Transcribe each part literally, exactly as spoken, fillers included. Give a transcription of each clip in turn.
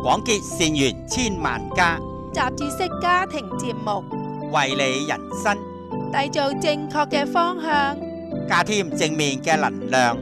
廣結善緣千萬家， 雜誌式家庭節目， 為你人生締造正確嘅方向， 加添正面嘅能量。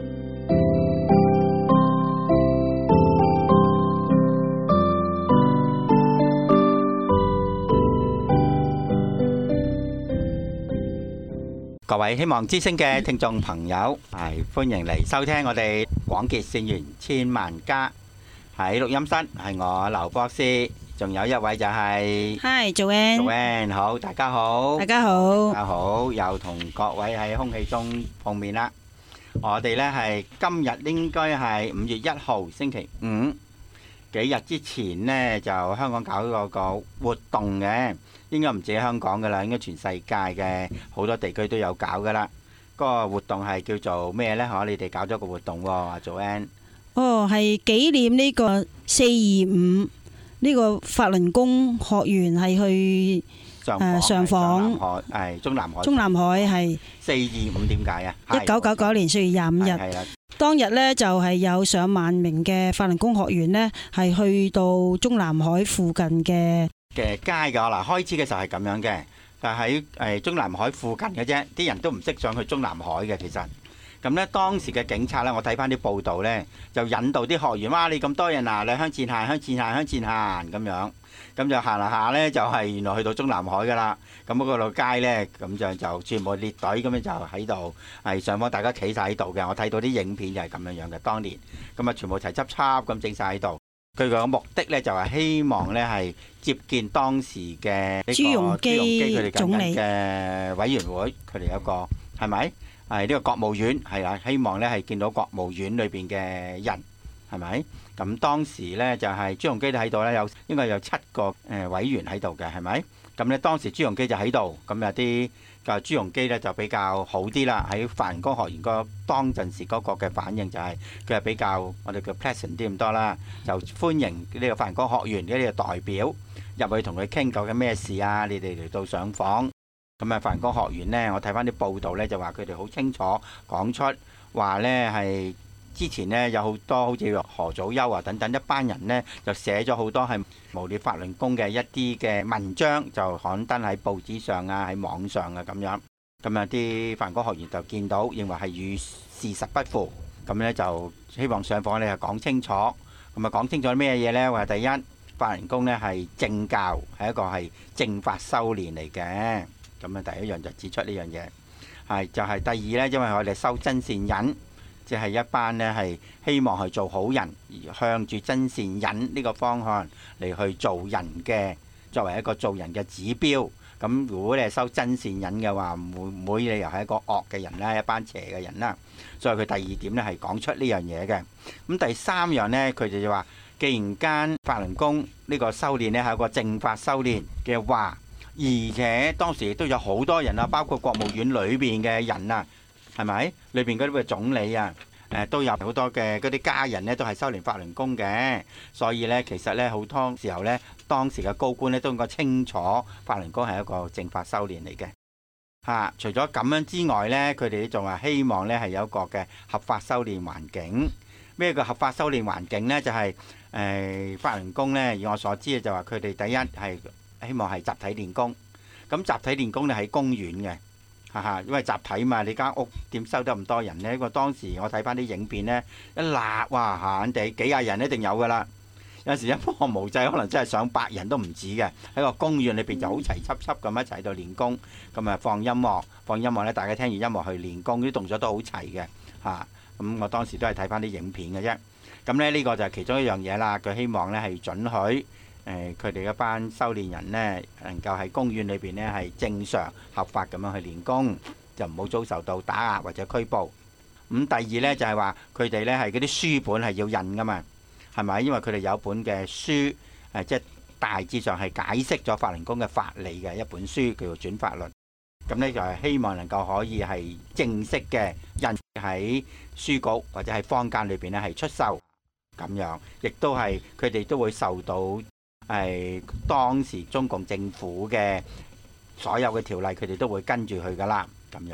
各位希望之聲嘅聽眾朋友，係歡迎嚟收聽我哋廣結善緣千萬家。喺錄音室係我劉博士，仲有一位就係 Hi Joanne Joanne，好，大家好， 大家好， 大家好，又同各位喺空氣中碰面啦。我哋呢係今日應該係五月一號星期五，幾日之前呢就香港搞嗰個活動嘅，應該唔止香港噶啦，應該全世界嘅好多地區都有搞噶啦。嗰個活動係叫做咩呢？嗬，你哋搞咗個活動喎，阿 Joanne。 哦，係紀念呢個四二五呢個法輪功學員係去誒上訪， 係中南海。 中南海係四二五點解啊？ 一九九九年四月廿五日，當日呢就係有上萬名嘅法輪功學員呢係去到中南海附近嘅嘅街㗎。嗱，開始嘅時候係咁樣嘅，但係喺誒中南海附近嘅啫，啲人都唔識上去中南海嘅其實。咁呢，當時嘅警察呢，我睇翻啲報道呢，就引導啲學員，哇！你咁多人啊，你向前行，向前行，向前行咁樣，咁就行下下呢，就係原來去到中南海噶啦。咁嗰度街呢，咁就就全部列隊咁樣就喺度，係上方大家企晒喺度嘅。我睇到啲影片就係咁樣樣嘅，當年咁啊，全部齊輯輯咁整晒喺度。佢個目的呢，就係希望呢係接見當時嘅呢個朱鎔基佢哋總理嘅委員會，佢哋有一個係咪？係呢個國務院係啊，希望咧係見到國務院裏邊嘅人係咪？咁當時咧就係朱鎔基都喺度咧，有應該有七個誒委員喺度嘅係咪？咁咧當時朱鎔基就喺度，咁有啲個朱鎔基咧就比較好啲啦。喺法輪功學員個當陣時嗰個嘅反應就係佢係比較我哋叫 pleasant 啲咁多啦，就歡迎呢個法輪功學員呢個代表入去同佢傾究竟咩事啊？你哋嚟到上訪。咁啊，法輪功學員呢，我睇翻啲報道呢，就話佢哋好清楚講出話呢係之前呢有好多好似何祖優啊等等一班人呢，就寫咗好多係誣衊法輪功嘅一啲嘅文章，就刊登喺報紙上啊，喺網上啊咁樣。咁啊，啲法輪功學員就見到，認為係與事實不符，咁呢，就希望上訪呢就講清楚。咁啊，講清楚咩嘢呢？話第一，法輪功呢係正教，係一個係正法修練嚟嘅。咁啊，第一樣就指出呢樣嘢，係就係第二呢，因為我哋修真善忍，即係一班呢係希望去做好人，而向住真善忍呢個方向嚟去做人嘅，作為一個做人嘅指標。咁如果你係修真善忍嘅話，唔會唔會你又係一個惡嘅人啦，一班邪嘅人啦。所以佢第二點呢係講出呢樣嘢嘅。咁第三樣呢，佢哋就話，既然間法輪功呢個修練呢係一個正法修練嘅話，而且當時亦都有好多人啊，包括國務院裏邊嘅人啊，係咪？裏邊嗰啲嘅總理啊，誒都有好多嘅嗰啲家人呢，都係修練法輪功嘅。所以呢，其實呢，好多時候呢，當時嘅高官呢，都應該清楚法輪功係一個正法修練嚟嘅。嚇、啊，除咗咁樣之外呢，佢哋仲係希望呢係有一個嘅合法修練環境。咩叫合法修練環境呢？就係、是、誒、呃、法輪功呢，以我所知就話佢哋第一係希望係集體練功，咁集體練功咧喺公園嘅，哈哈，因為集體嘛，你間屋點收得咁多人呢？因為當時我睇翻啲影片呢，一立哇閒地幾廿人一定有噶啦，有時一望無際，可能真係上百人都唔止嘅，喺個公園裏邊就好齊輯輯咁一齊喺度練功，咁啊放音樂，放音樂呢，大家聽完音樂去練功，啲動作都好齊嘅，嚇，咁我當時都係睇翻啲影片嘅啫，咁咧呢個就係其中一樣嘢啦，佢希望呢係准許。誒佢哋一班修練人呢，能夠喺公園裏邊呢係正常合法咁樣去練功，就唔好遭受到打壓或者拘捕。咁第二呢，就係話佢哋呢係嗰啲書本係要印噶嘛，係咪？因為佢哋有本嘅書誒，即係大致上係解釋咗法輪功嘅法理嘅一本書，叫做《轉法輪》。咁呢就係希望能夠可以係正式嘅印喺書局或者喺坊間裏邊呢係出售咁樣，亦都係佢哋都會受到。係當時中共政府嘅所有嘅條例，佢哋都會跟住去噶啦，咁樣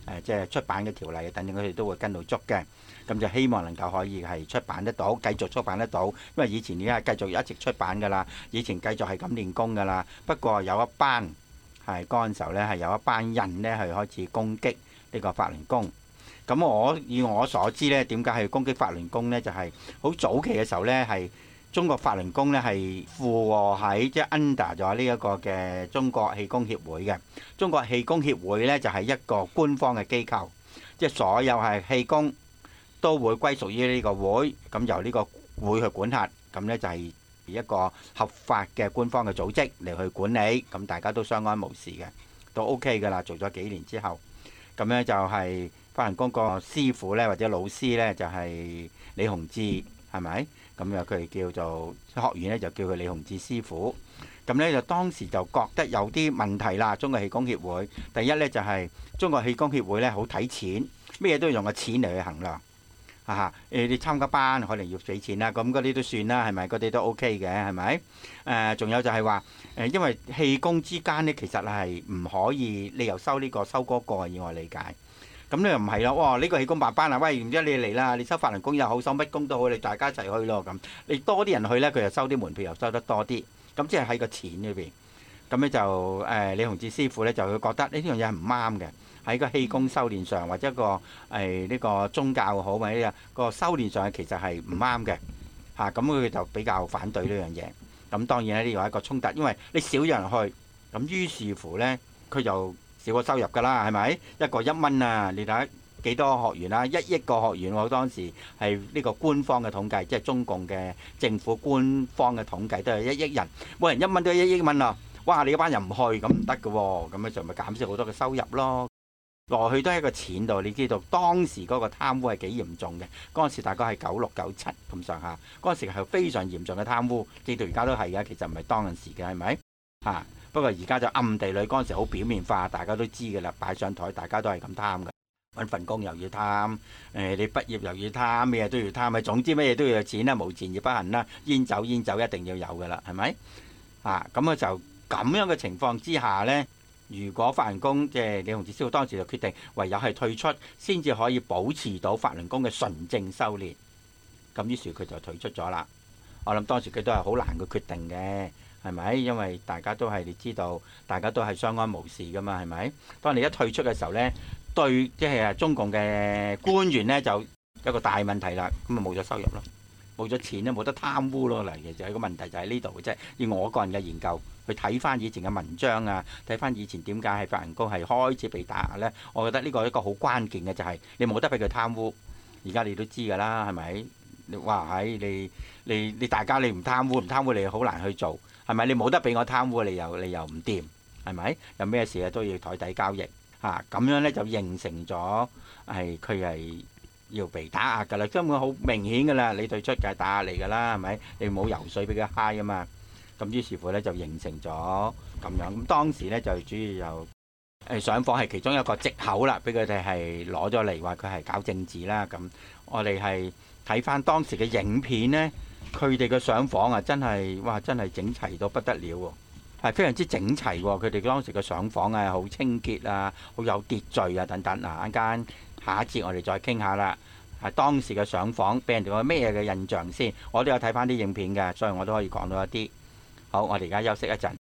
誒即係出版嘅條例等等，佢哋都會跟到足嘅。咁就希望能夠可以係出版得到，繼續出版得到。因為以前而家繼續一直出版㗎啦，以前繼續係咁練功㗎啦。不過有一班係嗰陣時候呢，係有一班人呢係開始攻擊呢個法輪功。咁我以我所知呢，點解係攻擊法輪功呢？就係好早期嘅時候呢，係中國法輪功呢係附和喺即係 under 咗呢一個嘅中國氣功協會嘅。中國氣功協會呢，就係一個官方嘅機構，即係所有係氣功都會歸屬於呢個會，咁由呢個會去管轄，咁呢就係一個合法嘅官方嘅組織嚟去管理，咁大家都相安無事嘅，都 OK 㗎啦。做咗幾年之後，咁呢就係法輪功個師傅呢，或者老師呢，就係李洪志，係咪？咁又佢哋叫做學員呢，就叫佢李洪志師傅。咁呢就當時就覺得有啲問題啦。中國氣功協會第一呢，就係中國氣功協會呢，好睇錢，咩嘢都要用個錢嚟去衡量。啊！誒，你參加班可能要俾錢啦，咁嗰啲都算啦，係咪？嗰啲都 OK 嘅，係咪？誒，仲有就係話誒，因為氣功之間呢，其實係唔可以你又收呢個收嗰個，以我理解。咁你又唔係咯？哇！呢個氣功白班啊，喂，唔知你嚟啦，你收法輪功又好，收乜功都好，你大家一齊去咯咁。你多啲人去呢，佢又收啲門票又收得多啲，咁即係喺個錢裏邊。咁咧就誒李洪志師傅咧就會覺得呢樣嘢係唔啱嘅。喺個氣功修練上，或者個誒呢、哎這個宗教好，或者個修練上其實係唔啱嘅嚇。咁、啊、佢就比較反對呢樣嘢。咁當然咧呢個係一個衝突，因為你少人去，咁於是乎呢，佢就少個收入㗎啦，係咪？一個一蚊啊，你睇下幾多學員啊？一億個學員喎，當時係呢個官方嘅統計，即係中共嘅政府官方嘅統計都係一億人，每人一蚊都係一億蚊啊！哇！你嗰班人唔去咁唔得㗎喎，咁樣就咪減少好多嘅收入咯。來去都係一個錢度，你知道當時嗰個貪污係幾嚴重嘅。嗰陣時大概係九六九七咁上下，嗰陣時係非常嚴重嘅貪污，記到而家都係嘅。其實唔係當陣時嘅，係咪嚇？不過而家就暗地裏，嗰陣時好表面化，大家都知㗎啦。擺上台，大家都係咁貪嘅，揾份工又要貪，誒你畢業又要貪，咩都要貪，咪總之乜嘢都要有錢啦，無錢而不行啦。煙酒煙酒一定要有㗎啦，係咪啊？咁啊就咁樣嘅情況之下呢。如果法輪功即係李洪志師傅當時就決定唯有係退出，先至可以保持到法輪功嘅純正修練。咁於是佢就退出咗啦。我諗當時佢都係好難嘅決定嘅，係咪？因為大家都係你知道，大家都係相安無事噶嘛，係咪？當你一退出嘅時候呢，對即係中共嘅官員呢，就有個大問題啦，咁啊冇咗收入咯，冇咗錢咧，冇得貪污咯。嚟嘅就係個問題就喺呢度嘅啫。以我個人嘅研究。去睇翻以前嘅文章啊，睇翻以前點解係法輪功係開始被打壓呢？我覺得呢個一個好關鍵嘅就係你冇得俾佢貪污。而家你都知㗎啦，係咪？你話喺你你你大家你唔貪污唔貪污，你好難去做，係咪？你冇得俾我貪污，你又你又唔掂，係咪？有咩事啊都要台底交易嚇，咁樣呢就形成咗係佢係要被打壓㗎啦，根本好明顯㗎啦。你退出梗係打壓嚟㗎啦，係咪？你冇游水俾佢嗨啊嘛。咁於是乎咧就形成咗咁樣，咁當時咧就主要有誒上訪係其中一個藉口啦，俾佢哋係攞咗嚟話佢係搞政治啦。咁我哋係睇翻當時嘅影片呢，佢哋嘅上訪啊真係哇真係整齊到不得了喎，係非常之整齊喎。佢哋當時嘅上訪啊好清潔啊，好有秩序啊等等。嗱，一間下一節我哋再傾下啦。係當時嘅上訪俾人哋個咩嘅印象先？我都有睇翻啲影片嘅，所以我都可以講到一啲。好，我哋而家休息一陣。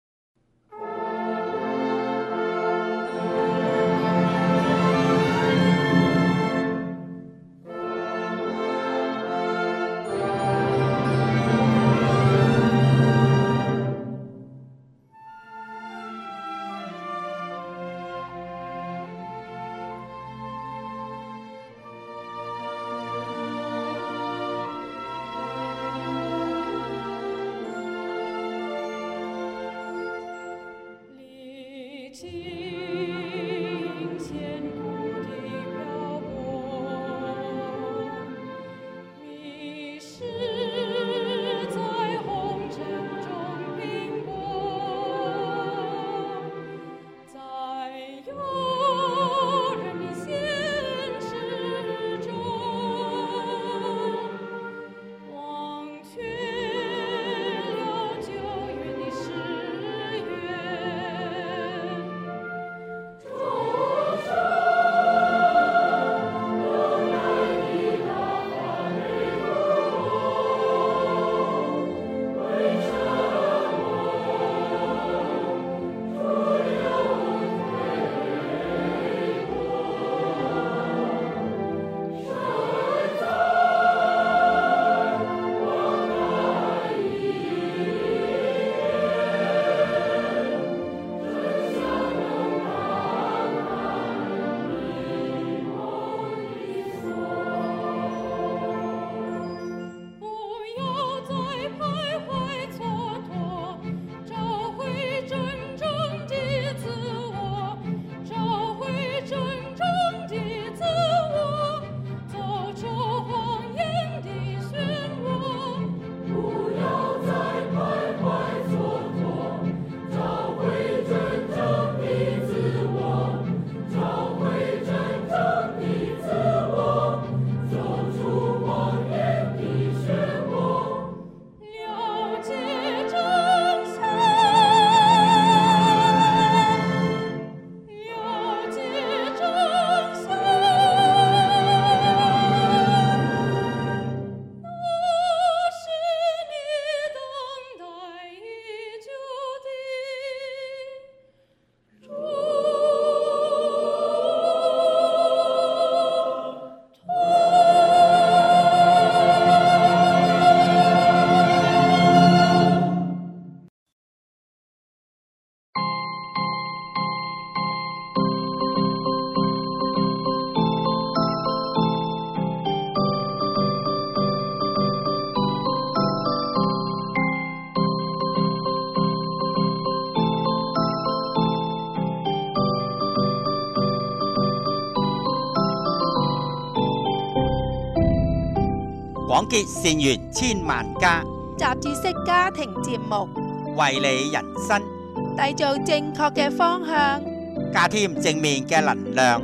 廣結善緣千萬家， 雜誌式家庭節目， 為你人生締造正確嘅方向， 加添正面嘅能量。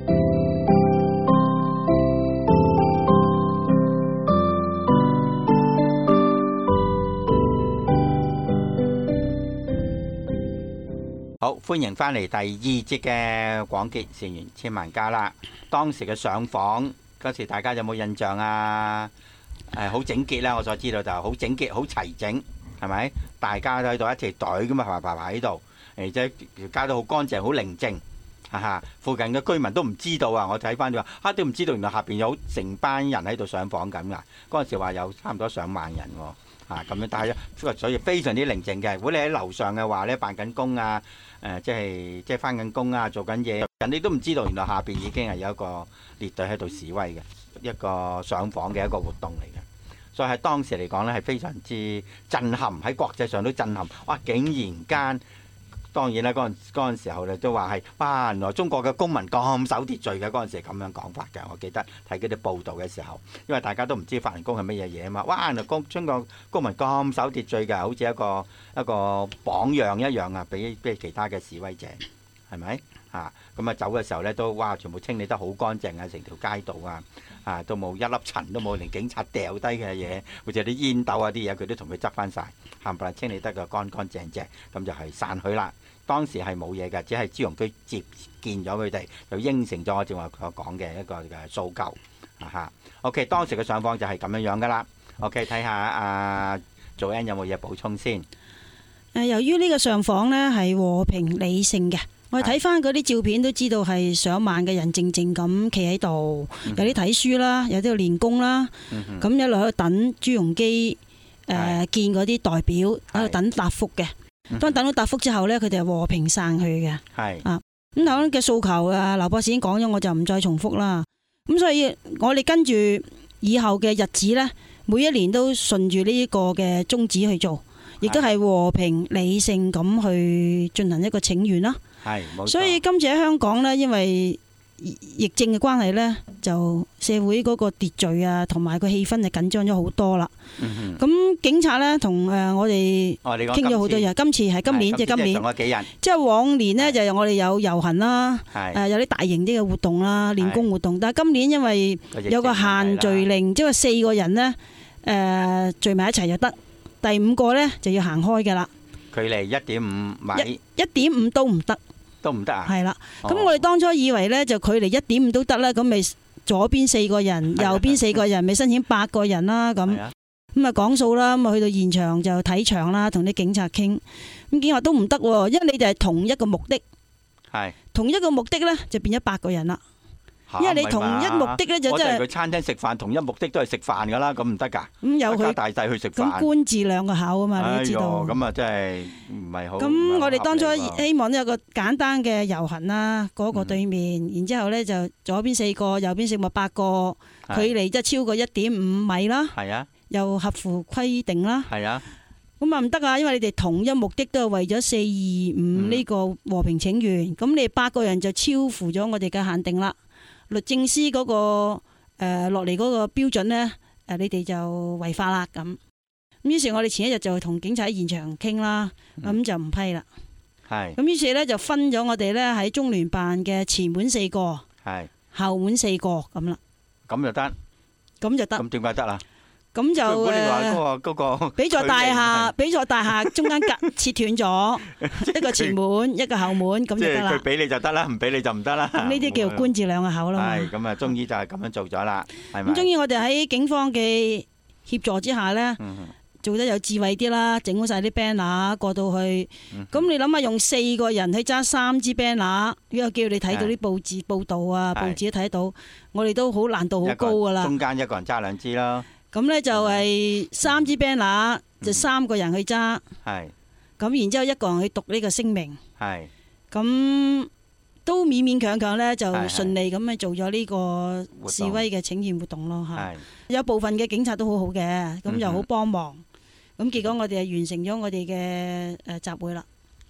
好，歡迎翻嚟第二節嘅廣結善緣千萬家啦。當時嘅上訪嗰時，大家有冇印象啊？誒，好整潔啦，我所知道就好整潔、好齊整，係咪？大家都喺度一條隊咁啊，排排排喺度，而且條街都好乾淨、好寧靜，哈哈！附近嘅居民都唔知道啊，我睇翻就話嚇都唔知道，原來下邊有成班人喺度上訪緊㗎。嗰陣時話有差唔多上萬人喎。啊，咁樣，但係所以非常之寧靜嘅。如果你喺樓上嘅話咧，辦緊工啊，誒、呃，即係即係返緊工啊，做緊嘢，人哋都唔知道，原來下邊已經係有一個列隊喺度示威嘅一個上訪嘅一個活動嚟嘅。所以喺當時嚟講咧，係非常之震撼，喺國際上都震撼。哇！竟然間〜當然啦，嗰陣嗰陣時候咧都話係，哇！原來中國嘅公民咁守秩序嘅，嗰陣時係咁樣講法嘅。我記得睇嗰啲報道嘅時候，因為大家都唔知法輪功係乜嘢嘢啊嘛。哇！原來公中國公民咁守秩序嘅，好似一個一個榜樣一樣啊，俾俾其他嘅示威者係咪啊？咁啊走嘅時候咧都哇，全部清理得好乾淨啊，成條街道啊啊都冇一粒塵都冇，連警察掉低嘅嘢，或者啲煙斗啊啲嘢，佢都同佢執翻晒，冚唪唥清理得個乾乾淨淨，咁就係散去啦。當時係冇嘢嘅，只係朱鎔基接見咗佢哋，就應承咗我正話所講嘅一個嘅訴求啊嚇。OK， 當時嘅上訪就係咁樣樣噶啦。OK， 睇下阿 Joanne 有冇嘢補充先。 誒，由於呢個上訪呢係和平理性嘅，我哋睇翻嗰啲照片都知道係上萬嘅人靜靜咁企喺度，有啲睇書啦，有啲喺度練功啦，咁一路喺度等朱鎔基誒見嗰啲代表喺度等答覆嘅。當等到答覆之後呢，佢哋係和平散去嘅。係啊，咁頭先嘅訴求啊，劉博士已經講咗，我就唔再重複啦。咁所以我哋跟住以後嘅日子呢，每一年都順住呢個嘅宗旨去做，亦都係和平理性咁去進行一個請願啦。係，冇錯。所以今次喺香港呢，因為疫症嘅關係呢，就社會嗰個秩序啊，同埋個氣氛就緊張咗好多啦。咁、嗯、警察呢，同誒我哋傾咗好多日。今次係今年，即係今年。即係往年呢，就我哋有遊行啦，誒有啲大型啲嘅活動啦，練功活動。但係今年因為有個限聚令，即係四個人呢，誒、呃、聚埋一齊就得，第五個呢，就要行開㗎啦。 距離一點五米。 一點五都唔得。 都唔得啊！ 係啦，咁我哋當初以為呢，就距離一點五都得啦，咁咪左邊四個人，右邊四個人，咪申請八個人啦，咁咁啊講數啦，咁啊去到現場就睇場啦，同啲警察傾，咁警察都唔得喎，因為你哋係同一個目的，係同一個目的呢，就變咗八個人啦。因為你同一目的咧，就即係去餐廳食飯，同一目的都係食飯噶啦，咁唔得噶。咁有佢大細去食飯，咁官字兩個口啊嘛，你都知道。咁啊，真係唔係好。咁我哋當初希望都有個簡單嘅遊行啦，嗰個對面，然之後咧就左邊四個，右邊四個八個，距離即係超過一點五米啦。係啊。又合乎規定啦。係啊。咁啊唔得啊，因為你哋同一目的都係為咗四二五呢個和平請願，咁你八個人就超乎咗我哋嘅限定啦。律政司嗰、那個誒落嚟嗰個標準呢，誒你哋就違法啦咁。咁於是，我哋前一日就同警察喺現場傾啦，咁、嗯、就唔批啦。係。咁於是呢，就分咗我哋呢喺中聯辦嘅前門四個，係後門四個咁啦。咁就得。咁就得。咁點解得啊？咁就誒，嗰個比賽大廈，比賽大廈中間隔切斷咗一個前門，一個後門，咁就得啦。即係佢俾你就得啦，唔俾你就唔得啦。咁呢啲叫做官字兩個口啦。係咁啊，終於就係咁樣做咗啦，係咪？咁終於我哋喺警方嘅協助之下咧，做得有智慧啲啦，整好晒啲 banner 過到去。咁你諗下，用四個人去揸三支 banner，如果叫你睇到啲報紙報道啊，報紙都睇到，我哋都好難度好高噶啦。中間一個人揸兩支咯。咁呢就係三支 banner，就三個人去揸。係。咁然之後一個人去讀呢個聲明。係。咁都勉勉強強呢，就順利咁樣做咗呢個示威嘅請願活動咯嚇。係。有部分嘅警察都好好嘅，咁又好幫忙。咁結果我哋係完成咗我哋嘅誒集會啦。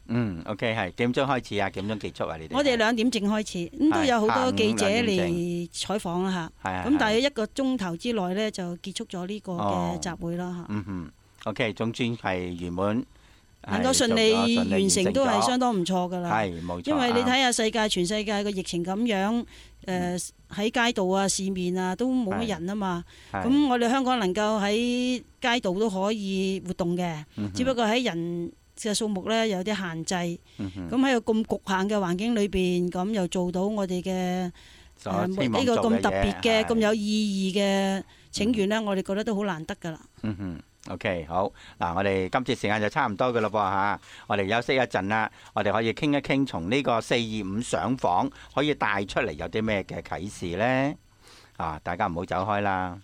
嗯，OK，係幾點鐘開始啊？幾點鐘結束啊？你哋我哋兩點正開始，咁都有好多記者嚟採訪啦嚇。咁大約一個鐘頭之內呢，就結束咗呢個嘅集會啦嚇。 嗯哼，OK，總之係圓滿。 能夠順利完成都係相當唔錯㗎啦。 係冇錯。 因為你睇下世界全世界個疫情咁樣，誒喺街道啊、市面啊都冇乜人啊嘛。咁我哋香港能夠喺街道都可以活動嘅，只不過喺人嘅數目呢有啲限制。咁喺個咁局限嘅環境裏邊，咁又做到我哋嘅呢個咁特別嘅、咁有意義嘅請願呢，我哋覺得都好難得㗎啦。 嗯哼。OK， 好嗱，我哋今次時間就差唔多嘅咯噃嚇，我哋休息一陣啦，我哋可以傾一傾從呢個四二五上訪可以帶出嚟有啲咩嘅啟示呢？啊，大家唔好走開啦。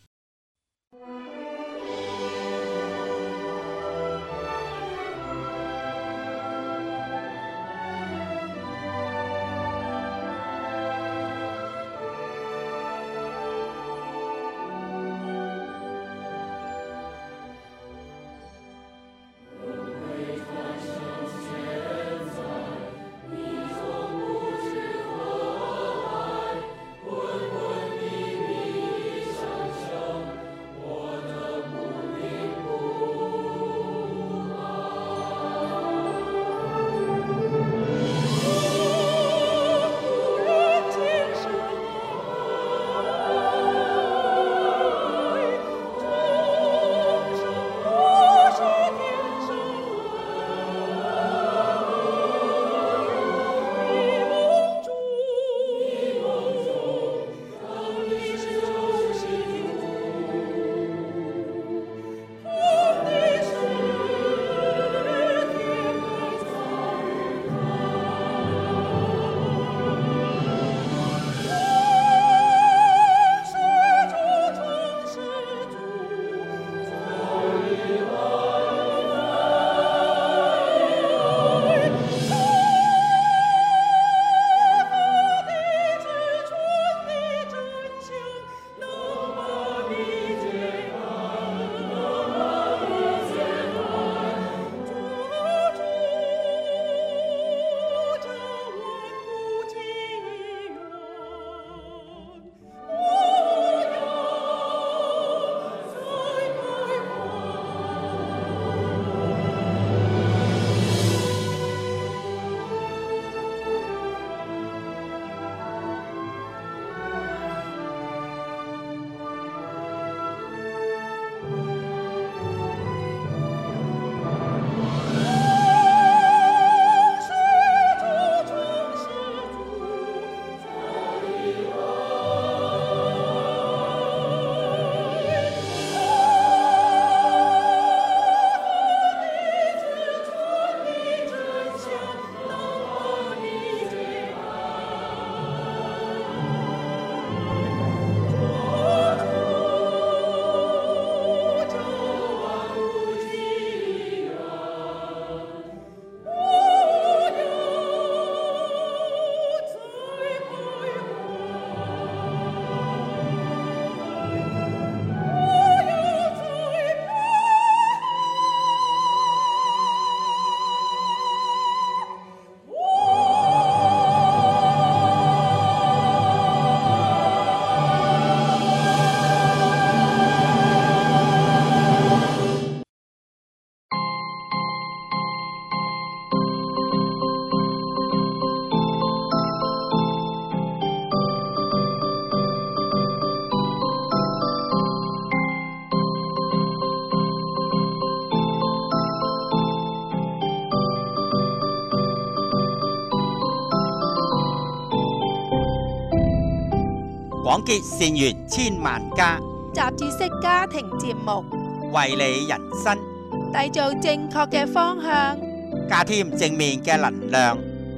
廣結善緣千萬家， 雜誌式家庭節目， 為你人生締造正確嘅方向， 加添正面嘅能量。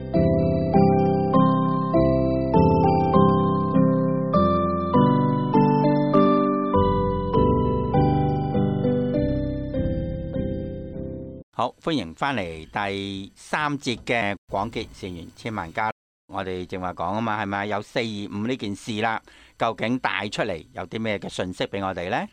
好，歡迎翻嚟第三節嘅廣結善緣千萬家。我哋正話講啊嘛，係咪有四二五呢件事啦？究竟帶出嚟有啲咩嘅信息俾我哋呢？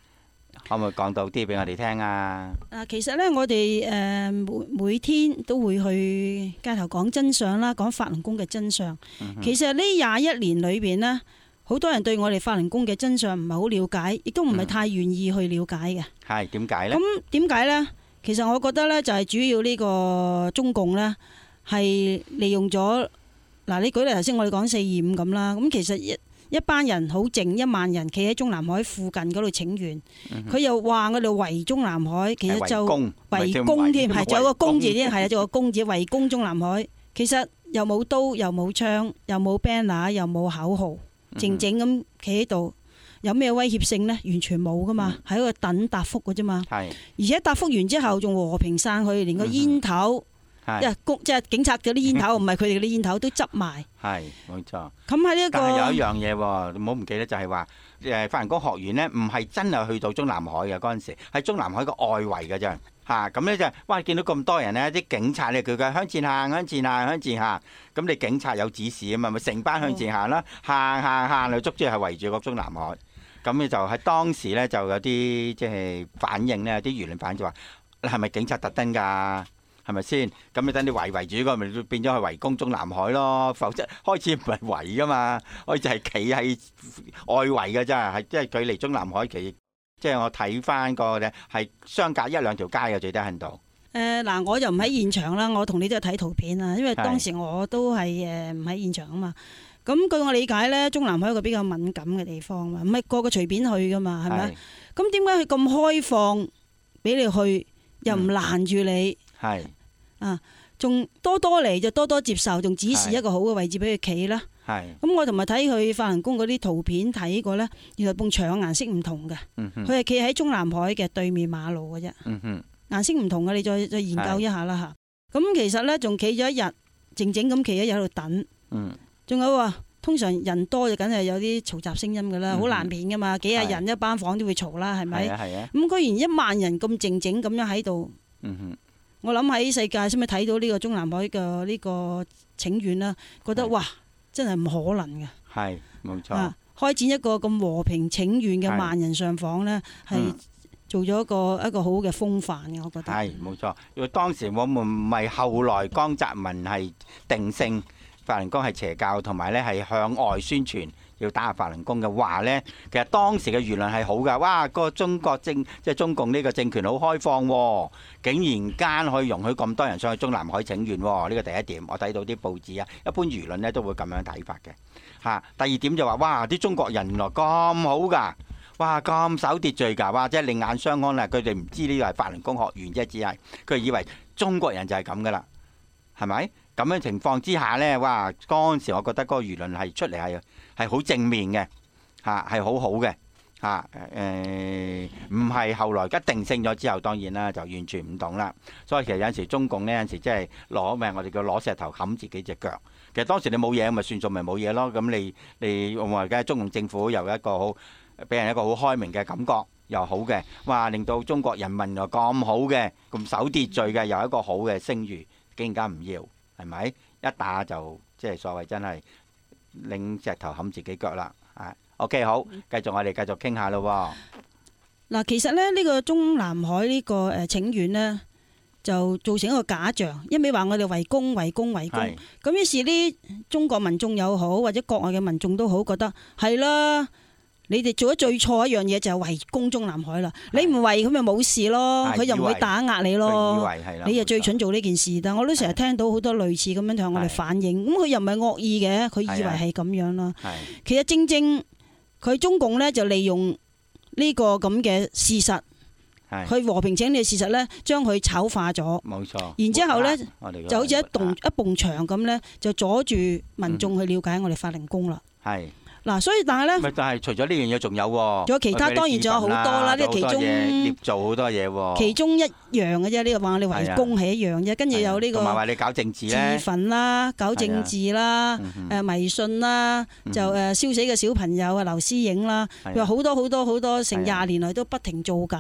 可唔可以講到啲俾我哋聽啊？ 啊，其實咧，我哋誒每每天都會去街頭講真相啦，講法輪功嘅真相。 嗯、 其實呢廿一年裏邊呢，好多人對我哋法輪功嘅真相唔係好了解，亦都唔係太願意去了解嘅。 係點解呢？ 咁點解呢？其實我覺得呢，就係主要呢個中共呢，係利用咗嗱，你舉例頭先我哋講四二五咁啦，咁其實一一班人好靜，一萬人企喺中南海附近嗰度請願，佢、嗯、又話我哋圍中南海，其實就圍攻添，係仲有個攻字添，係啊，仲有個攻字圍攻中南海。其實又冇刀，又冇槍，又冇 banner， 又冇口號，靜靜咁企喺度，有咩威脅性呢？完全冇噶嘛，喺度等答覆嘅啫嘛。係，而且答覆完之後仲和平散去，連個煙頭。即係公，即係警察嗰啲煙頭，唔係佢哋嗰啲煙頭都執埋。係，冇錯。咁喺呢一個，但係有一樣嘢喎，唔好唔記得就係話，誒法輪功學員呢，唔係真係去到中南海嘅嗰陣時，喺中南海個外圍嘅啫。嚇，咁咧就哇，見到咁多人呢，啲警察咧佢嘅向前行，向前行，向前行。咁你警察有指示啊嘛，咪成班向前行啦，行行行嚟，足之係圍住個中南海。咁你就喺當時咧就有啲即係反應咧，啲輿論反應就話：係咪警察特登㗎？係咪先？咁你等你圍圍住個，咪變咗去圍攻中南海咯。否則開始唔係圍噶嘛，開始係企喺外圍嘅啫，係即係距離中南海企，即係我睇翻個咧係相隔一兩條街嘅最低限度。誒嗱、呃，我就唔喺現場啦，我同你都係睇圖片啊，因為當時我都係誒唔喺現場啊嘛。咁據我理解咧，中南海係一個比較敏感嘅地方嘛，唔係個個隨便去噶嘛，係咪？咁點解佢咁開放俾你去，又唔攔住你？係、嗯。啊，仲多多嚟就多多接受，仲指示一個好嘅位置俾佢企啦。係。咁我同埋睇佢法輪功嗰啲圖片睇過咧，原來埲牆顏色唔同嘅。佢係企喺中南海嘅對面馬路嘅啫。嗯哼。顏色唔同嘅，你再再研究一下啦嚇。咁其實咧，仲企咗一日，靜靜咁企一日喺度等。嗯。仲有話，通常人多就梗係有啲嘈雜聲音㗎啦，好難免㗎嘛。幾廿人一班房都會嘈啦，係咪？係啊係啊。咁居然一萬人咁靜靜咁樣喺度。嗯哼。我諗喺世界先咪睇到呢個中南海嘅呢個請願啦，覺得哇，真係唔可能嘅。係，冇錯。啊，開展一個咁和平請願嘅萬人上訪呢，係做咗一個一個好嘅風範嘅，我覺得。係，冇錯。因為當時我們唔係後來江澤民係定性法輪功係邪教，同埋呢係向外宣傳要打下法輪功嘅話呢，其實當時嘅輿論係好㗎。哇！個中國政即係中共呢個政權好開放喎，竟然間可以容許咁多人上去中南海請願喎。呢個第一點，我睇到啲報紙啊，一般輿論呢都會咁樣睇法嘅嚇。第二點就話：哇！啲中國人原來咁好㗎，哇！咁守秩序㗎，哇！即係另眼相看啦。佢哋唔知呢個係法輪功學員啫，只係佢以為中國人就係咁㗎啦，係咪？咁樣情況之下呢，哇！嗰陣時我覺得嗰個輿論係出嚟係係好正面嘅，嚇係好好嘅，嚇誒唔係後來一定性咗之後，當然啦就完全唔同啦。所以其實有陣時中共呢，有陣時即係攞咩我哋叫攞石頭冚自己隻腳。其實當時你冇嘢咪算數咪冇嘢咯。咁你你我話而家中共政府又一個好俾人一個好開明嘅感覺，又好嘅，哇！令到中國人民又咁好嘅，咁守秩序嘅，又一個好嘅聲譽，竟然間唔要。係咪一打就即係所謂真係拎石頭冚自己腳啦？啊 ，OK 好，繼續我哋繼續傾下咯。嗱，其實咧呢個中南海呢個誒請願呢，就造成一個假象，一味話我哋圍攻、圍攻、圍攻。咁於是呢，中國民眾又好，或者國外嘅民眾都好，覺得係啦。你哋做咗最錯一樣嘢就係圍攻中南海啦！你唔圍佢咪冇事咯，佢又唔會打壓你咯。你又最蠢做呢件事，但我都成日聽到好多類似咁樣向我哋反映。咁佢又唔係惡意嘅，佢以為係咁樣啦。其實正正佢中共呢就利用呢個咁嘅事實，佢和平請願嘅事實呢，將佢醜化咗。冇錯。然之後呢，就好似一棟一埲牆咁呢，就阻住民眾去了解我哋法輪功啦。係。嗱，所以但係咧，咪但係除咗呢樣嘢，仲有喎，仲有其他，當然仲有好多啦。呢個其中捏造好多嘢喎，其中一樣嘅啫。呢個話我哋圍攻係一樣啫，跟住有呢個同埋話你搞政治咧，自焚啦，搞政治啦，誒迷信啦，就誒燒死嘅小朋友啊，劉思影啦，佢話好多好多好多成廿年來都不停造假。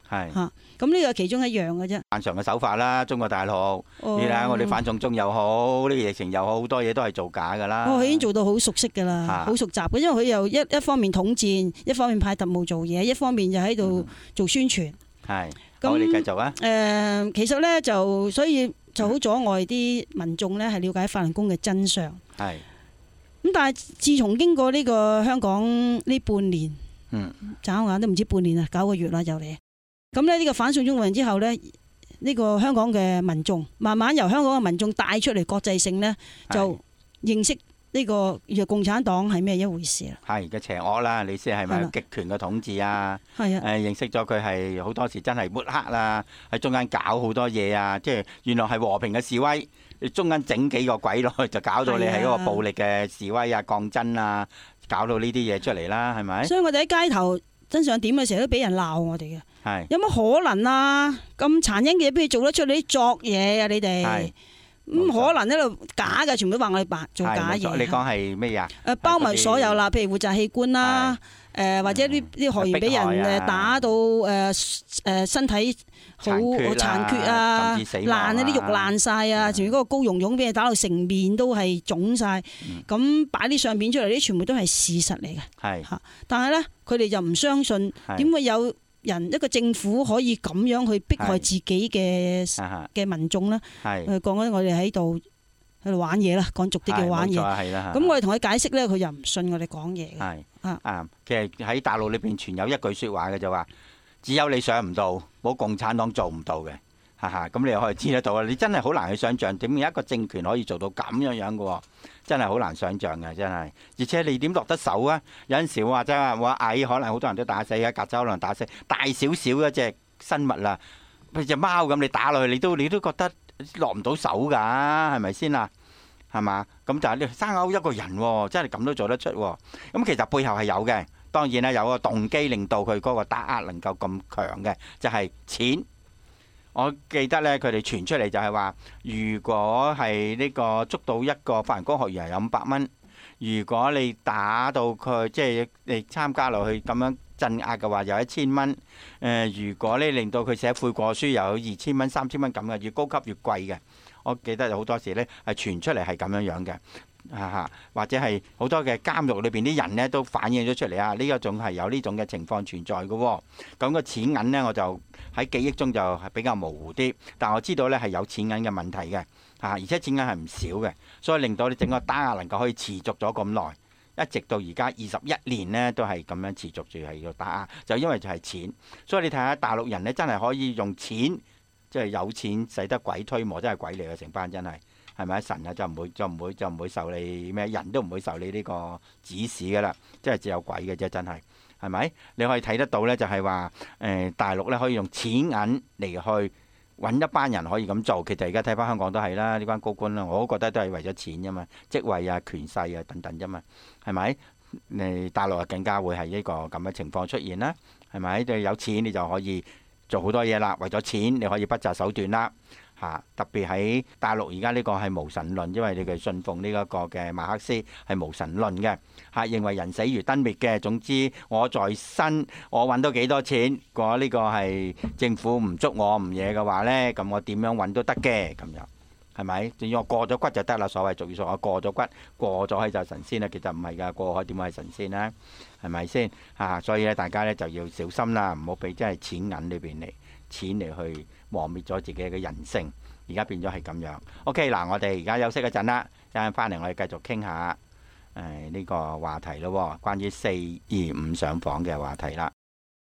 係嚇。咁呢個其中一樣嘅啫。 慣常嘅手法啦，中國大陸， 哦你睇下我哋反送中又好，呢個疫情又好，好多嘢都係造假㗎啦。 哦，佢已經做到好熟悉㗎啦， 啊好熟習嘅，因為佢又一一方面統戰，一方面派特務做嘢，一方面就喺度做宣傳。 係， 咁好，你繼續啊。 誒，其實咧就所以就好阻礙啲民眾咧係了解法輪功嘅真相。 係。 咁但係自從經過呢個香港呢半年， 嗯， 眨眼都唔知半年啦，九個月啦就嚟。咁咧呢個反送中運動之後咧，呢個香港嘅民眾慢慢由香港嘅民眾帶出嚟國際性咧，就認識呢個共產黨係咩一回事啦。 係嘅邪惡啦，你先係咪係啦極權嘅統治啊？ 係啊， 誒認識咗佢係好多時真係抹黑啦，喺中間搞好多嘢啊！即係原來係和平嘅示威，你中間整幾個鬼落去就搞到你係嗰個暴力嘅示威啊、抗爭啊，搞到呢啲嘢出嚟啦，係咪？ 所以我哋喺街頭真相點嘅時候都俾人鬧我哋嘅。 係有乜可能啊？咁殘忍嘅嘢邊度做得出？你啲作嘢啊！你哋係咁可能喺度假嘅，全部都話我哋扮做假嘢。 你講係咩嘢？ 誒包埋所有啦，譬如活摘器官啦，誒或者啲啲學員俾人誒打到誒誒身體好殘缺啊，爛啊啲肉爛晒啊，仲要嗰個高溶溶俾人打到成面都係腫晒，咁擺啲相片出嚟，啲全部都係事實嚟嘅。 係嚇，但係咧佢哋就唔相信，點會有人一個政府可以咁樣去迫害自己嘅嘅民眾咧？ 係講緊我哋喺度喺度玩嘢啦，講俗啲叫玩嘢。咁我哋同佢解釋咧，佢又唔信我哋講嘢嘅。 係啊，其實喺大陸裏邊傳有一句説話嘅就話，只有你想唔到，冇共產黨做唔到嘅。哈哈，咁你又可以知得到啊！你真係好難去想像點解一個政權可以做到咁樣樣嘅喎，真係好難想像嘅，真係。而且你點落得手啊？有陣時話真係話矮，可能好多人都打死嘅，曱甴可能打死，大少少一隻生物啦，譬如隻貓咁，你打落去你都你都覺得落唔到手㗎，係咪先啊？係嘛？咁就係你生勾一個人喎，真係咁都做得出喎。咁其實背後係有嘅，當然啦，有個動機令到佢嗰個打壓能夠咁強嘅，就係錢。我記得咧，佢哋傳出嚟就係話，如果係呢個捉到一個法輪功學員係有五百蚊，如果你打到佢，即係你參加落去咁樣鎮壓嘅話，有一千蚊。誒、呃，如果你令到佢寫悔過書，又有二千蚊、三千蚊咁嘅，越高級越貴嘅。我記得有好多時咧係傳出嚟係咁樣樣嘅。啊或者係好多嘅監獄裏邊啲人呢都反映咗出嚟啊！呢一種係有呢種嘅情況存在嘅喎、哦。咁個錢銀呢，我就喺記憶中就係比較模糊啲，但我知道呢係有錢銀嘅問題嘅啊，而且錢銀係唔少嘅，所以令到你整個打壓能夠可以持續咗咁耐，一直到而家二十一年呢都係咁樣持續住係要打壓，就因為就係錢。所以你睇下大陸人呢，真係可以用錢，即係有錢使得鬼推磨，真係鬼嚟嘅成班真係。係咪神啊就唔會就唔會就唔會受你咩，人都唔會受你呢個指使噶啦，即係只有鬼嘅啫，真係係咪？你可以睇得到呢，就係話誒大陸呢可以用錢銀嚟去揾一班人可以咁做。其實而家睇翻香港都係啦，呢班高官啦，我都覺得都係為咗錢啫嘛，職位啊、權勢啊等等啫嘛，係咪？你大陸啊更加會係呢個咁嘅情況出現啦，係咪？你有錢你就可以做好多嘢啦，為咗錢你可以不擇手段啦。嚇！特別喺大陸而家呢個係無神論，因為你哋信奉呢一個嘅馬克思係無神論嘅嚇，認為人死如燈滅嘅。總之我在生，我揾到幾多錢，如果呢個係政府唔捉我唔嘢嘅話呢，咁我點樣揾都得嘅咁樣，係咪？仲要我過咗骨就得啦，所謂俗語說我過咗骨，過咗去就神仙啦。其實唔係㗎，過海點會係神仙呢？係咪先嚇？所以咧，大家咧就要小心啦，唔好俾真係錢銀裏邊嚟錢嚟去磨滅咗自己嘅人性。而家變咗係咁樣。OK，嗱，我哋而家休息一陣啦，一陣翻嚟我哋繼續傾下誒呢個話題咯，關於四二五上訪嘅話題啦。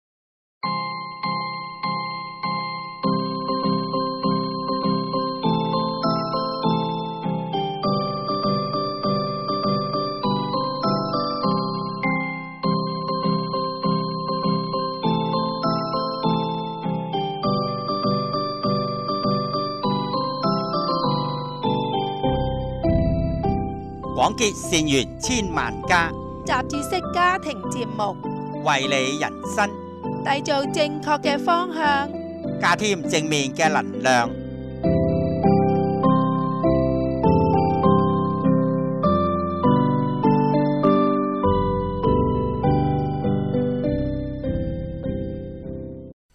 廣結善緣千萬家， 雜誌式家庭節目， 為你人生締造正確嘅方向， 加添正面嘅能量。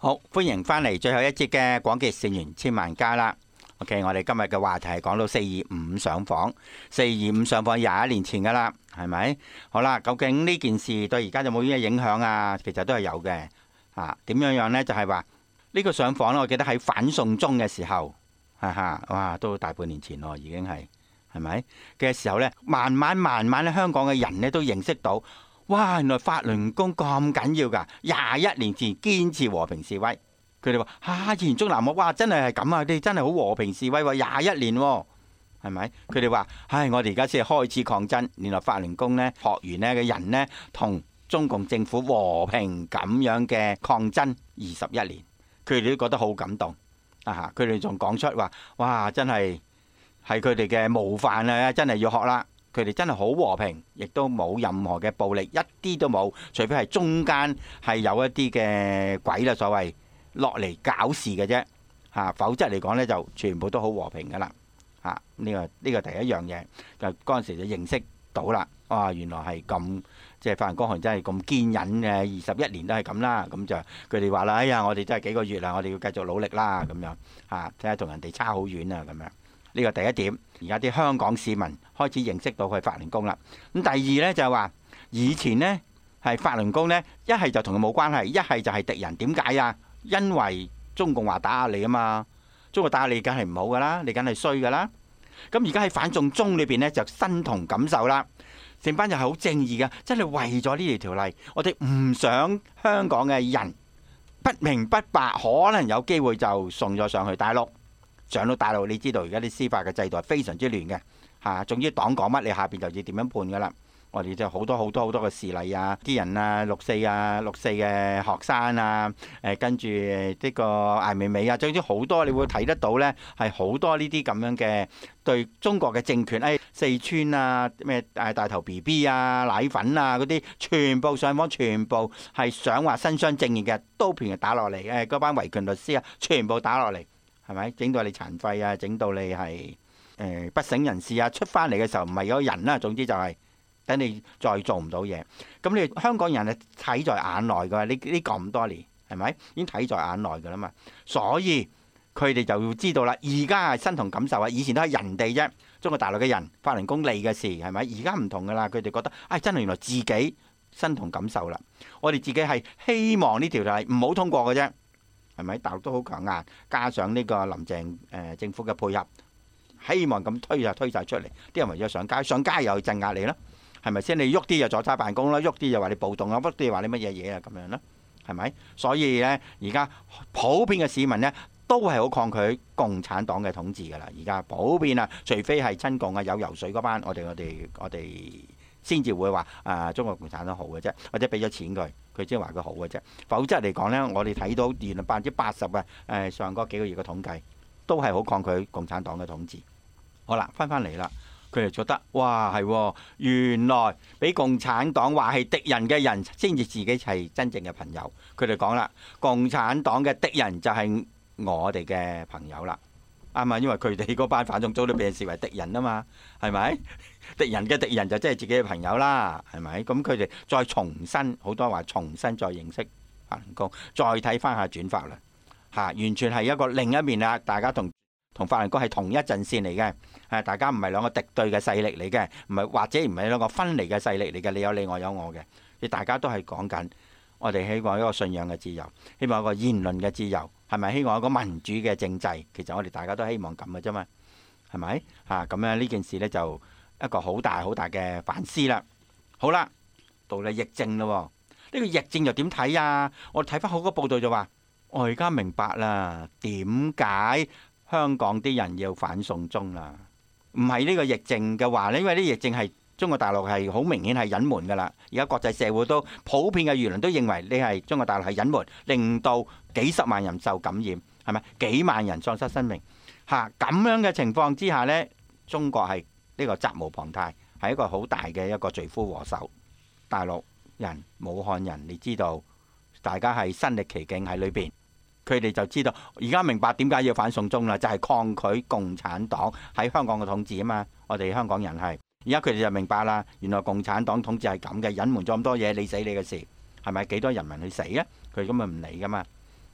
好，歡迎翻嚟最後一節嘅廣結善緣千萬家啦。OK， 我哋今日嘅話題係講到四二五上訪，四二五上訪廿一年前噶啦，係咪？好啦，究竟呢件事對而家有冇咩影響啊？其實都係有嘅。啊，點樣樣呢？就係話呢個上訪咧，我記得喺反送中嘅時候，哈哈，哇，都大半年前咯，已經係係咪嘅時候呢，慢慢慢慢咧，香港嘅人呢都認識到。哇！原來法輪功咁緊要㗎，廿一年前堅持和平示威，佢哋話嚇，以前中南海哇真係係咁啊！你真係好和平示威喎，廿一年喎，係咪？佢哋話唉，我哋而家先係開始抗爭。原來法輪功呢學員呢嘅人呢，同中共政府和平咁樣嘅抗爭二十一年，佢哋都覺得好感動啊！嚇，佢哋仲講出話哇，真係係佢哋嘅模範啊！真係要學啦。佢哋真係好和平，亦都冇任何嘅暴力，一啲都冇，除非係中間係有一啲嘅鬼啦，所謂落嚟搞事嘅啫嚇，否則嚟講呢，就全部都好和平噶啦嚇。呢個呢個第一樣嘢就嗰陣時就認識到啦，哇！原來係咁，即係法輪功學員真係咁堅忍嘅，二十一年都係咁啦。咁就佢哋話啦，哎呀，我哋真係幾個月啦，我哋要繼續努力啦，咁樣嚇，睇下同人哋差好遠啊，咁樣。呢個第一點，而家啲香港市民開始認識到佢係法輪功啦。咁第二呢，就係話，以前呢係法輪功呢，一係就同佢冇關係，一係就係敵人。點解啊？因為中共話打壓你啊嘛，中國打壓你梗係唔好噶啦，你梗係衰噶啦。咁而家喺反送中裏邊呢，就身同感受啦。成班人係好正義噶，真係為咗呢條條例，我哋唔想香港嘅人不明不白，可能有機會就送咗上去大陸。上到大陸，你知道而家啲司法嘅制度係非常之亂嘅嚇，總之黨講乜，你下邊就要點樣判噶啦。我哋就好多好多好多嘅事例啊，啲人啊，六四啊，六四嘅學生啊，誒跟住呢個艾未未啊，總之好多，你會睇得到呢，係好多呢啲咁樣嘅對中國嘅政權，誒四川啊，咩誒大頭 B B 啊，奶粉啊嗰啲，全部上訪，全部係想話伸張正義嘅，刀片打落嚟，誒嗰班維權律師啊，全部打落嚟。係咪整到你殘廢啊？整到你係誒、呃、不省人事啊！出翻嚟嘅時候唔係有人啦，總之就係、是、等你再做唔到嘢。咁你香港人係睇在眼內㗎，呢呢咁多年係咪已經睇在眼內㗎啦嘛？所以佢哋就要知道啦。而家係身同感受啊！以前都係人哋啫，中國大陸嘅人法輪功利嘅事係咪？而家唔同㗎啦，佢哋覺得唉、哎，真係原來自己身同感受啦。我哋自己係希望呢條例唔好通過嘅啫。係咪？大陸都好強硬，加上呢個林鄭誒、呃、政府嘅配合，希望咁推就推晒出嚟。啲人為咗上街，上街又去鎮壓你啦，係咪先？你喐啲就阻差辦公啦，喐啲又話你暴動啊，喐啲又話你乜嘢嘢啊咁樣啦，係咪？所以呢，而家普遍嘅市民呢，都係好抗拒共產黨嘅統治㗎啦。而家普遍啊，除非係親共啊有游水嗰班，我哋我哋我哋先至會話啊中國共產黨好嘅啫，或者俾咗錢佢。佢先話佢好嘅啫，否則嚟講呢，我哋睇到原來百分之八十嘅誒上嗰幾個月嘅統計，都係好抗拒共產黨嘅統治。好啦，翻翻嚟啦，佢哋覺得哇係，原來俾共產黨話係敵人嘅人，先至自己係真正嘅朋友。佢哋講啦，共產黨嘅敵人就係我哋嘅朋友啦。啱啊，因為佢哋嗰班反送中都被人視為敵人啊嘛，係咪？敵人嘅敵人就即係自己嘅朋友啦，係咪？咁佢哋再重新，好多話重新再認識法輪功，再睇翻下轉法輪嚇，完全係一個另一面啦。大家同同法輪功係同一陣線嚟嘅，係大家唔係兩個敵對嘅勢力嚟嘅，唔係或者唔係兩個分離嘅勢力嚟嘅，你有你，我有我嘅，你大家都係講緊我哋希望一個信仰嘅自由，希望一個言論嘅自由。係咪希望一個民主嘅政制？其實我哋大家都希望咁嘅啫嘛，係咪嚇？咁樣呢件事呢，就一個好大好大嘅反思啦。好啦，到你疫症咯，呢個疫症又點睇啊？我睇翻好多報道就話，我而家明白啦，點解香港啲人要反送中啦？唔係呢個疫症嘅話呢，因為呢疫症係中國大陸係好明顯係隱瞞㗎啦。而家國際社會都普遍嘅輿論都認為你係中國大陸係隱瞞，令到幾十萬人受感染，係咪？幾萬人喪失生命嚇，咁樣嘅情況之下呢，中國係呢個責無旁貸，係一個好大嘅一個罪魁禍首。大陸人、武漢人，你知道大家係身歷其境喺裏邊，佢哋就知道而家明白點解要反送中啦，就係抗拒共產黨喺香港嘅統治啊嘛。我哋香港人係而家佢哋就明白啦，原來共產黨統治係咁嘅，隱瞞咗咁多嘢，你死你嘅事係咪？幾多人民去死啊？佢根本唔理噶嘛。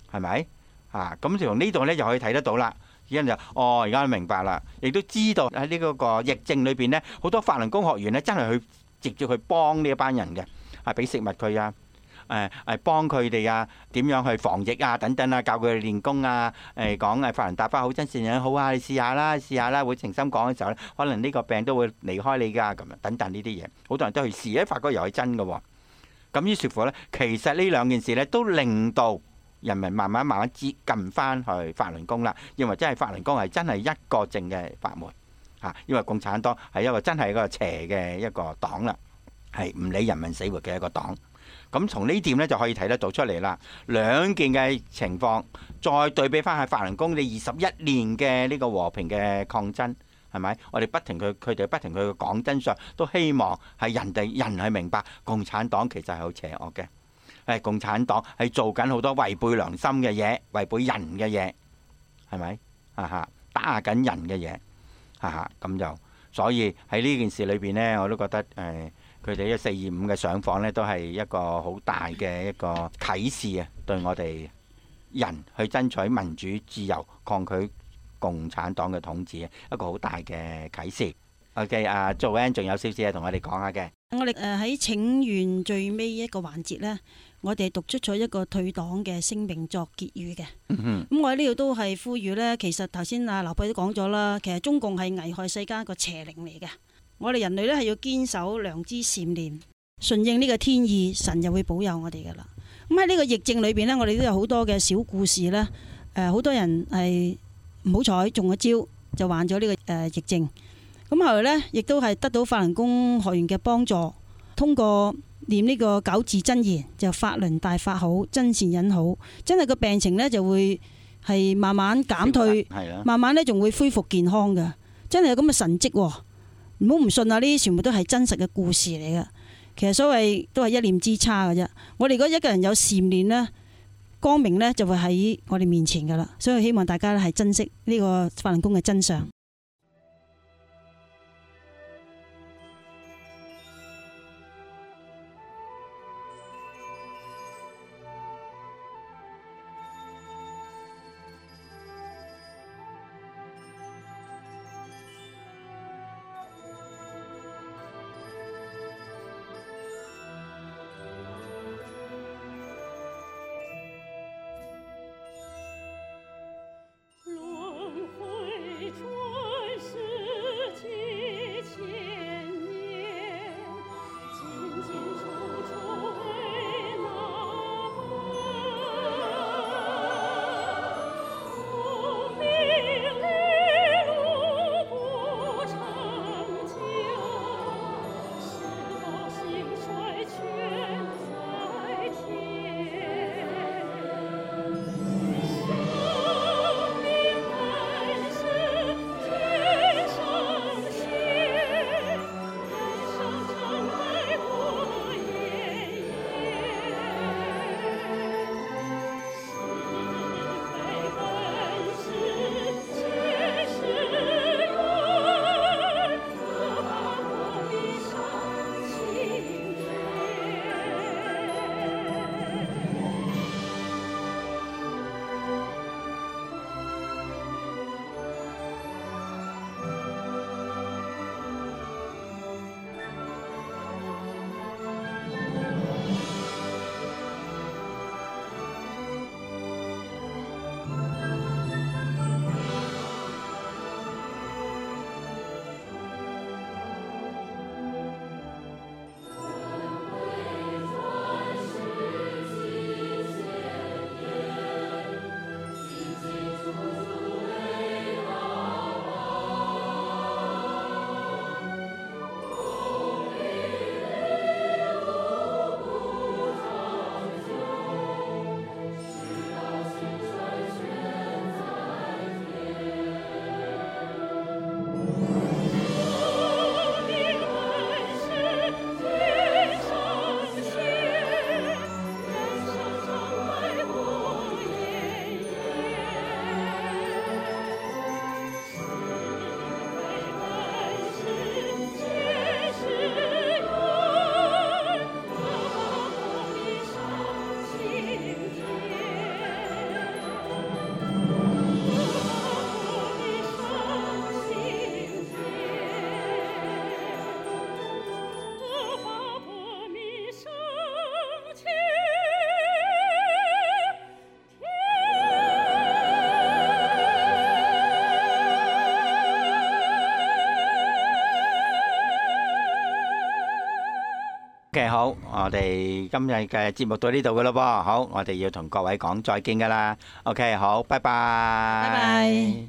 係咪啊？咁從呢度咧就可以睇得到啦。而家就哦，而家明白啦，亦都知道喺呢嗰個疫症裏邊咧，好多法輪功學員咧真係去直接去幫呢一班人嘅，係俾食物佢啊。誒誒幫佢哋啊，點樣去防疫啊等等啊，教佢哋練功啊，誒講誒法輪大法好真善人好啊，你試下啦，試下啦，會誠心講嘅時候咧，可能呢個病都會離開你㗎，咁樣等等呢啲嘢，好多人都去試，一發覺又係真嘅喎。咁於是乎咧，其實呢兩件事咧都令到人民慢慢慢慢接近翻去法輪功啦，認為真係法輪功係真係一個正嘅法門嚇，因為共產黨係一個真係一個邪嘅一個黨啦，係唔理人民死活嘅一個黨。咁從呢點咧就可以睇得到出嚟啦。兩件嘅情況，再對比翻喺法輪功你二十一年嘅呢個和平嘅抗爭，係咪？我哋不停佢佢哋不停去講真相，都希望係人哋人係明白共產黨其實係好邪惡嘅。誒，共產黨係做緊好多違背良心嘅嘢，違背人嘅嘢，係咪？啊哈，打緊人嘅嘢，啊哈，咁就所以喺呢件事裏邊呢，我都覺得誒。呃佢哋一四二五嘅上訪呢，都係一個好大嘅一個啟示啊！對我哋人去爭取民主自由、抗拒共產黨嘅統治，一個好大嘅啟示。OK， 阿 Joanne 仲有少少嘢同我哋講下嘅。 我哋誒喺請願最尾一個環節呢，我哋讀出咗一個退黨嘅聲明作結語嘅。咁、嗯、我喺呢度都係呼籲呢，其實頭先阿劉佩都講咗啦，其實中共係危害世間一個邪靈嚟嘅。我哋人類咧係要堅守良知善念，順應呢個天意，神就會保佑我哋噶啦。咁喺呢個疫症裏邊呢，我哋都有好多嘅小故事啦。誒、呃，好多人係唔好彩中咗招，就患咗呢、這個誒、呃、疫症。咁後來呢，亦都係得到法輪功學員嘅幫助，通過念呢個九字真言，就法輪大法好，真善忍好，真係個病情呢就會係慢慢減退，慢慢呢仲會恢復健康嘅，真係有咁嘅神蹟喎。唔好唔信啊！呢啲全部都係真實嘅故事嚟嘅。其實所謂都係一念之差嘅啫。我哋如果一個人有善念呢，光明呢就會喺我哋面前噶啦。所以希望大家咧係珍惜呢個法輪功嘅真相。 轮回转。 OK， 好，我哋今日嘅節目到呢度噶咯噃，好，我哋要同各位講再見噶啦。OK， 好，拜拜。 拜拜。